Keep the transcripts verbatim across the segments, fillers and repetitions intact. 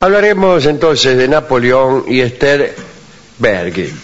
Hablaremos entonces de Napoleón y Esther Bergy.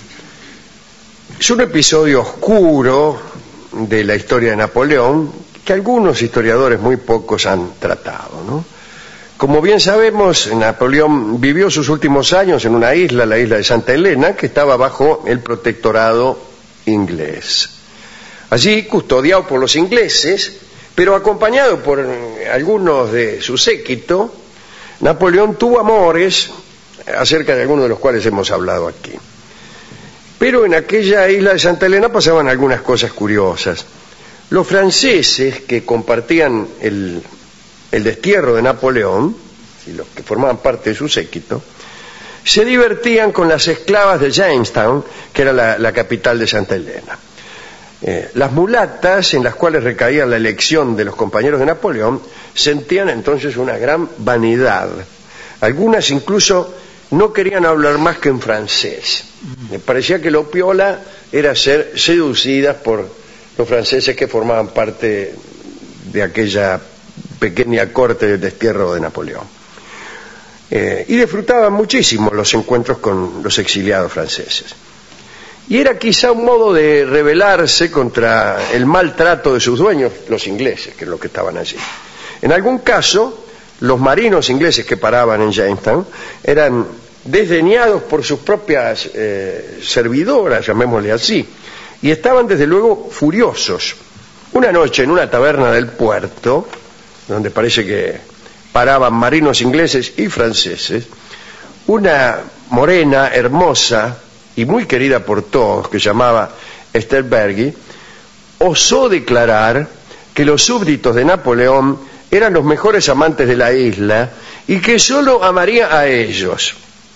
Es un episodio oscuro de la historia de Napoleón que algunos historiadores muy pocos han tratado, ¿no? Como bien sabemos, Napoleón vivió sus últimos años en una isla, la isla de Santa Elena, que estaba bajo el protectorado inglés. Allí, custodiado por los ingleses, pero acompañado por algunos de su séquito, Napoleón tuvo amores, acerca de algunos de los cuales hemos hablado aquí. Pero en aquella isla de Santa Elena pasaban algunas cosas curiosas. Los franceses que compartían el, el destierro de Napoleón, y los que formaban parte de su séquito, se divertían con las esclavas de Jamestown, que era la, la capital de Santa Elena. Eh, las mulatas en las cuales recaía la elección de los compañeros de Napoleón sentían entonces una gran vanidad. Algunas incluso no querían hablar más que en francés. Me parecía que lo piola era ser seducidas por los franceses que formaban parte de aquella pequeña corte de destierro de Napoleón. Eh, y disfrutaban muchísimo los encuentros con los exiliados franceses. Y era quizá un modo de rebelarse contra el maltrato de sus dueños, los ingleses, que es lo que estaban allí. En algún caso, los marinos ingleses que paraban en Jamestown eran desdeñados por sus propias eh, servidoras, llamémosle así, y estaban desde luego furiosos. Una noche en una taberna del puerto, donde parece que paraban marinos ingleses y franceses, una morena hermosa y muy querida por todos, que llamaba Esther Bergy, osó declarar que los súbditos de Napoleón eran los mejores amantes de la isla y que solo amaría a ellos.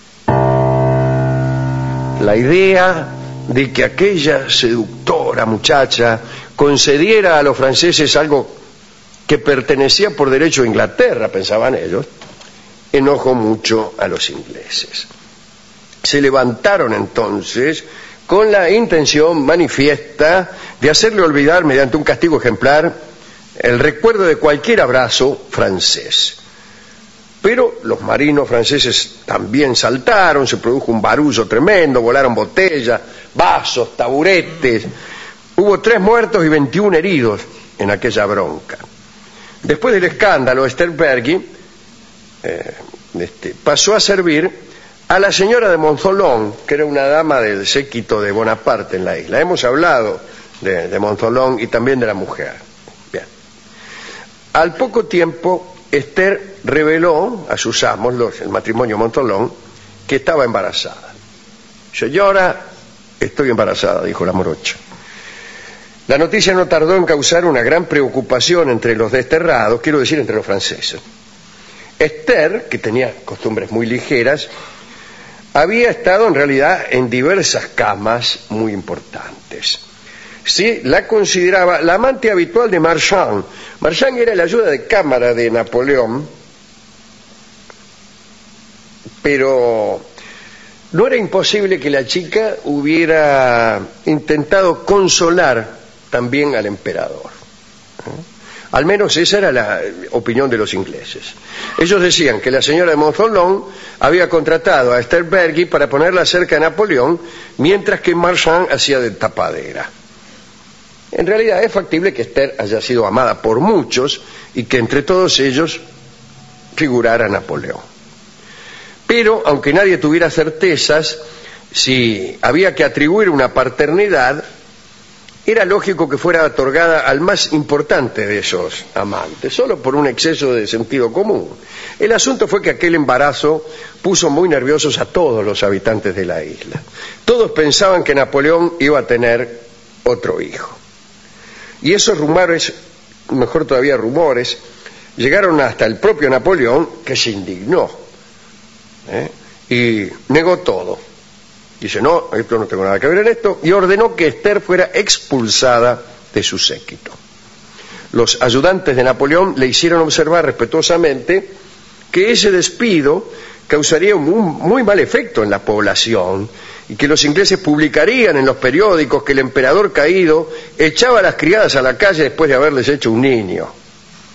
La idea de que aquella seductora muchacha concediera a los franceses algo que pertenecía por derecho a Inglaterra, pensaban ellos, enojó mucho a los ingleses. Se levantaron entonces con la intención manifiesta de hacerle olvidar mediante un castigo ejemplar el recuerdo de cualquier abrazo francés. Pero los marinos franceses también saltaron, se produjo un barullo tremendo, volaron botellas, vasos, taburetes. Hubo tres muertos y veintiún heridos en aquella bronca. Después del escándalo, Esther Bergy eh, este, pasó a servir a la señora de Montholon, que era una dama del séquito de Bonaparte en la isla. Hemos hablado de, de Montholon y también de la mujer. Bien. Al poco tiempo, Esther reveló a sus amos, los, el matrimonio Montholon, que estaba embarazada. Señora, estoy embarazada, dijo la morocha. La noticia no tardó en causar una gran preocupación entre los desterrados, quiero decir, entre los franceses. Esther, que tenía costumbres muy ligeras, había estado en realidad en diversas camas muy importantes. Sí, la consideraba la amante habitual de Marchand. Marchand era el ayuda de cámara de Napoleón, pero no era imposible que la chica hubiera intentado consolar también al emperador. Al menos esa era la opinión de los ingleses. Ellos decían que la señora de Montholon había contratado a Esther Bergy para ponerla cerca de Napoleón, mientras que Marchand hacía de tapadera. En realidad es factible que Esther haya sido amada por muchos y que entre todos ellos figurara Napoleón. Pero, aunque nadie tuviera certezas, si había que atribuir una paternidad, era lógico que fuera otorgada al más importante de esos amantes, solo por un exceso de sentido común. El asunto fue que aquel embarazo puso muy nerviosos a todos los habitantes de la isla. Todos pensaban que Napoleón iba a tener otro hijo. Y esos rumores, mejor todavía rumores, llegaron hasta el propio Napoleón, que se indignó, ¿eh? y negó todo. Dice, no, esto no tengo nada que ver en esto, y ordenó que Esther fuera expulsada de su séquito. Los ayudantes de Napoleón le hicieron observar respetuosamente que ese despido causaría un muy mal efecto en la población y que los ingleses publicarían en los periódicos que el emperador caído echaba a las criadas a la calle después de haberles hecho un niño.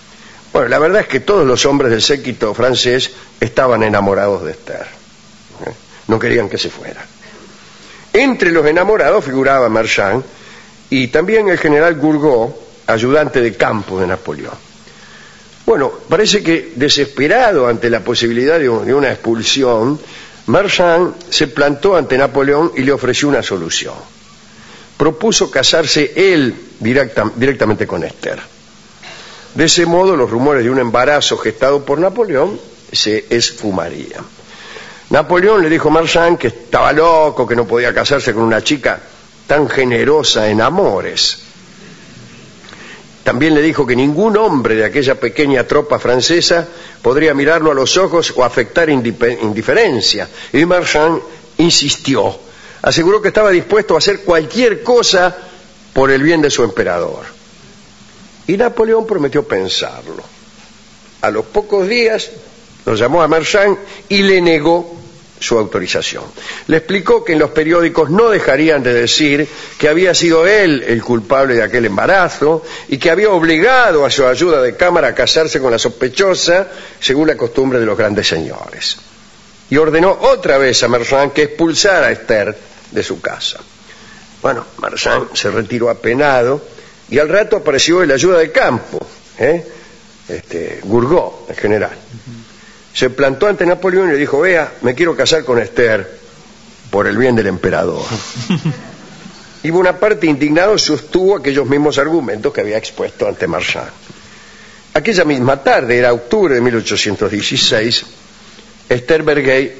Bueno, la verdad es que todos los hombres del séquito francés estaban enamorados de Esther. ¿eh? No querían que se fuera. Entre los enamorados figuraba Marchand y también el general Gourgaud, ayudante de campo de Napoleón. Bueno, parece que desesperado ante la posibilidad de, un, de una expulsión, Marchand se plantó ante Napoleón y le ofreció una solución. Propuso casarse él directa, directamente con Esther. De ese modo, los rumores de un embarazo gestado por Napoleón se esfumarían. Napoleón le dijo a Marchand que estaba loco, que no podía casarse con una chica tan generosa en amores. También le dijo que ningún hombre de aquella pequeña tropa francesa podría mirarlo a los ojos o afectar indiferencia. Y Marchand insistió. Aseguró que estaba dispuesto a hacer cualquier cosa por el bien de su emperador. Y Napoleón prometió pensarlo. A los pocos días lo llamó a Marchand y le negó su autorización. Le explicó que en los periódicos no dejarían de decir que había sido él el culpable de aquel embarazo y que había obligado a su ayuda de cámara a casarse con la sospechosa, según la costumbre de los grandes señores. Y ordenó otra vez a Marchand que expulsara a Esther de su casa. Bueno, Marchand se retiró apenado y al rato apareció el ayuda de campo, ¿eh? este, Gourgaud, el general. Se plantó ante Napoleón y le dijo: vea, me quiero casar con Esther por el bien del emperador. Y Bonaparte, indignado, sostuvo aquellos mismos argumentos que había expuesto ante Marchand. Aquella misma tarde, era octubre de mil ochocientos dieciséis, Esther Bergey,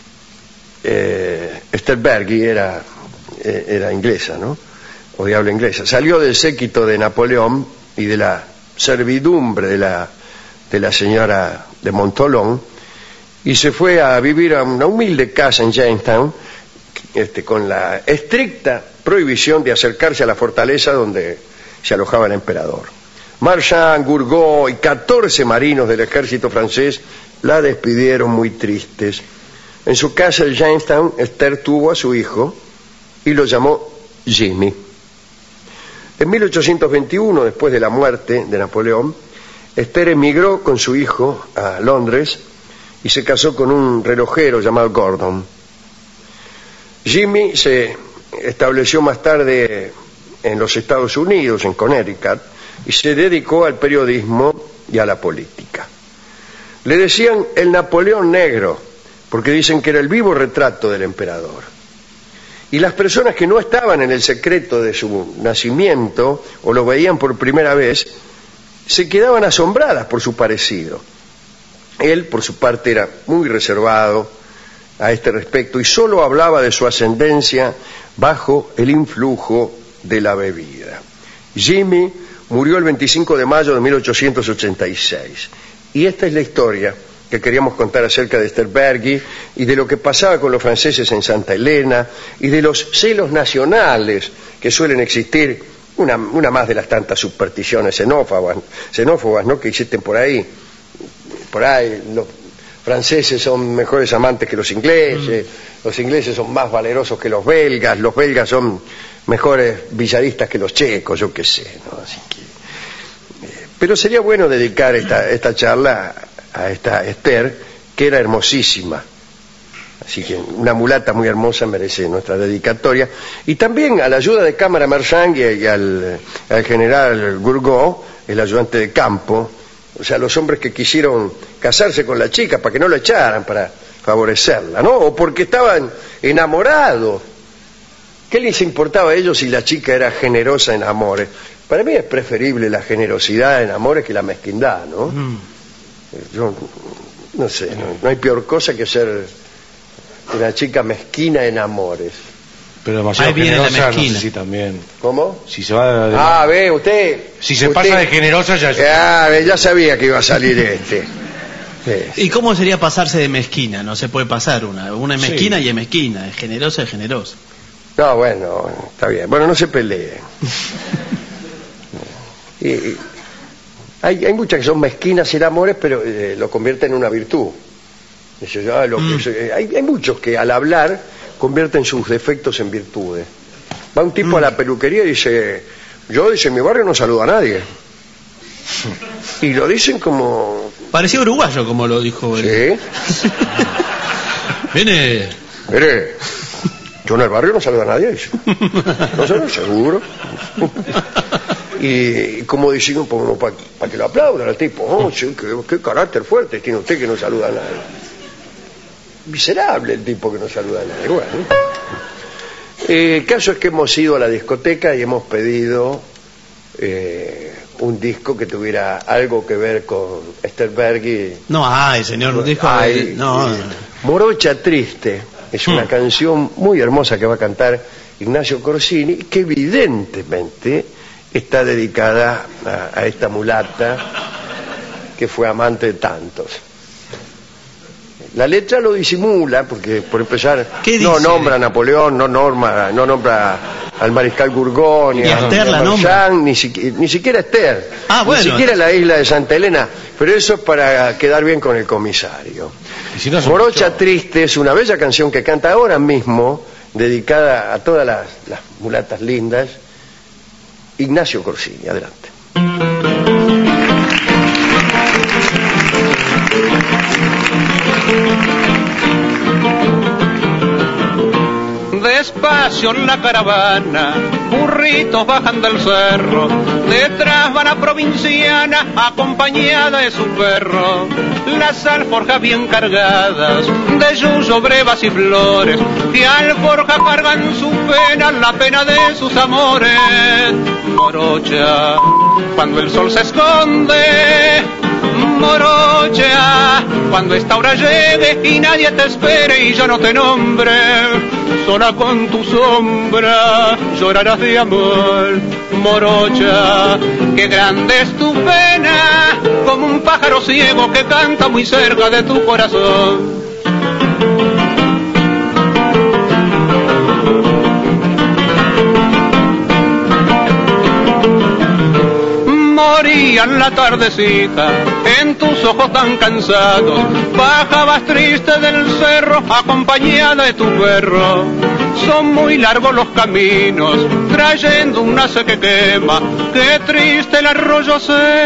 eh, Esther Bergey era, eh, era inglesa, ¿no? O de habla inglesa. Salió del séquito de Napoleón y de la servidumbre de la, de la señora de Montholon y se fue a vivir a una humilde casa en Jamestown, este, con la estricta prohibición de acercarse a la fortaleza donde se alojaba el emperador. Marchand, Gourgaud y catorce marinos del ejército francés la despidieron muy tristes. En su casa en Jamestown, Esther tuvo a su hijo y lo llamó Jimmy. En mil ochocientos veintiuno, después de la muerte de Napoleón, Esther emigró con su hijo a Londres y se casó con un relojero llamado Gordon. Jimmy se estableció más tarde en los Estados Unidos, en Connecticut, y se dedicó al periodismo y a la política. Le decían el Napoleón Negro, porque dicen que era el vivo retrato del emperador. Y las personas que no estaban en el secreto de su nacimiento o lo veían por primera vez, se quedaban asombradas por su parecido. Él, por su parte, era muy reservado a este respecto y solo hablaba de su ascendencia bajo el influjo de la bebida. Jimmy murió el veinticinco de mayo de mil ochocientos ochenta y seis. Y esta es la historia que queríamos contar acerca de Esther Bergey y de lo que pasaba con los franceses en Santa Elena y de los celos nacionales que suelen existir, una, una más de las tantas supersticiones xenófobas, xenófobas ¿no? que existen por ahí. Por ahí los franceses son mejores amantes que los ingleses, mm. los ingleses son más valerosos que los belgas, los belgas son mejores villaristas que los checos, yo qué sé, ¿no? Así que, eh, pero sería bueno dedicar esta, esta charla a esta Esther, que era hermosísima. Así que una mulata muy hermosa merece nuestra dedicatoria. Y también a la ayuda de cámara Marchand y, y al, al general Gourgaud, el ayudante de campo, o sea, los hombres que quisieron casarse con la chica para que no la echaran, para favorecerla, ¿no? O porque estaban enamorados. ¿Qué les importaba a ellos si la chica era generosa en amores? Para mí es preferible la generosidad en amores que la mezquindad, ¿no? Mm. Yo no sé, no, no hay peor cosa que ser una chica mezquina en amores. Pero demasiado generosa, no sé si también. ¿Cómo? Si se va de... Ah, ve, usted... Si se usted... pasa de generosa ya... Ah, ve, ya sabía que iba a salir este. Sí. ¿Y cómo sería pasarse de mezquina? No se puede pasar una. Una es mezquina sí. y es mezquina. Es generosa, es generosa. No, bueno, está bien. Bueno, no se peleen. y, y, hay, hay muchas que son mezquinas en amores, pero eh, lo convierten en una virtud. Eso, ah, lo mm. que, hay, hay muchos que al hablar convierten sus defectos en virtudes. Va un tipo mm. a la peluquería y dice: yo, dice, en mi barrio no saludo a nadie. Y lo dicen como... Parecía uruguayo, como lo dijo él. Sí. Viene... Mire, yo en el barrio no saludo a nadie. No sé, seguro. Y como dicen, como para pa que lo aplaudan al tipo. Oh, sí, qué, qué carácter fuerte tiene usted que no saluda a nadie. Miserable el tipo que no saluda a nadie. Bueno, eh, el caso es que hemos ido a la discoteca y hemos pedido eh, un disco que tuviera algo que ver con Esther Berghi. No, ay, señor, un disco ay, de... no. Eh, Morocha Triste es una hmm. canción muy hermosa que va a cantar Ignacio Corsini, que evidentemente está dedicada a, a esta mulata que fue amante de tantos. La letra lo disimula porque, por empezar, no nombra a Napoleón, no nombra, no nombra al mariscal Gorgonia, ni a Esther la nombra, ni, si, ni siquiera Esther, ah, bueno. ni siquiera la isla de Santa Elena, pero eso es para quedar bien con el comisario. Si no Morocha mucho... Triste es una bella canción que canta ahora mismo, dedicada a todas las, las mulatas lindas, Ignacio Corsini. Adelante. Despacio en la caravana, burritos bajan del cerro, detrás va la provinciana acompañada de su perro. Las alforjas bien cargadas de yuyo, brevas y flores, que alforja cargan su pena, la pena de sus amores. Morocha, cuando el sol se esconde, morocha, cuando esta hora llegue y nadie te espere y yo no te nombre, sola con tu sombra llorarás de amor. Morocha, qué grande es tu pena, como un pájaro ciego que canta muy cerca de tu corazón. Moría en la tardecita, en tus ojos tan cansados, bajabas triste del cerro, acompañada de tu perro. Son muy largos los caminos, trayendo un nace que quema, qué triste el arroyo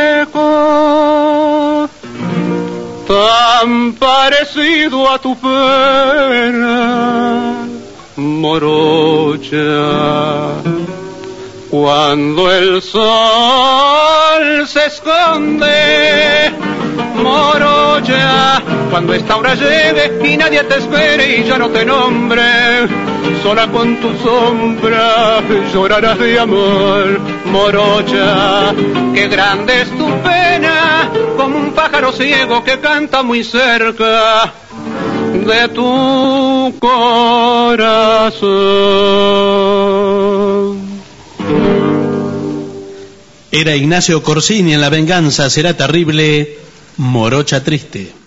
seco, tan parecido a tu pena, morocha. Cuando el sol se esconde, morocha, cuando esta hora llegue y nadie te espere y ya no te nombre, sola con tu sombra llorarás de amor. Morocha, qué grande es tu pena, como un pájaro ciego que canta muy cerca de tu corazón. Era Ignacio Corsini en La venganza será terrible, Morocha Triste.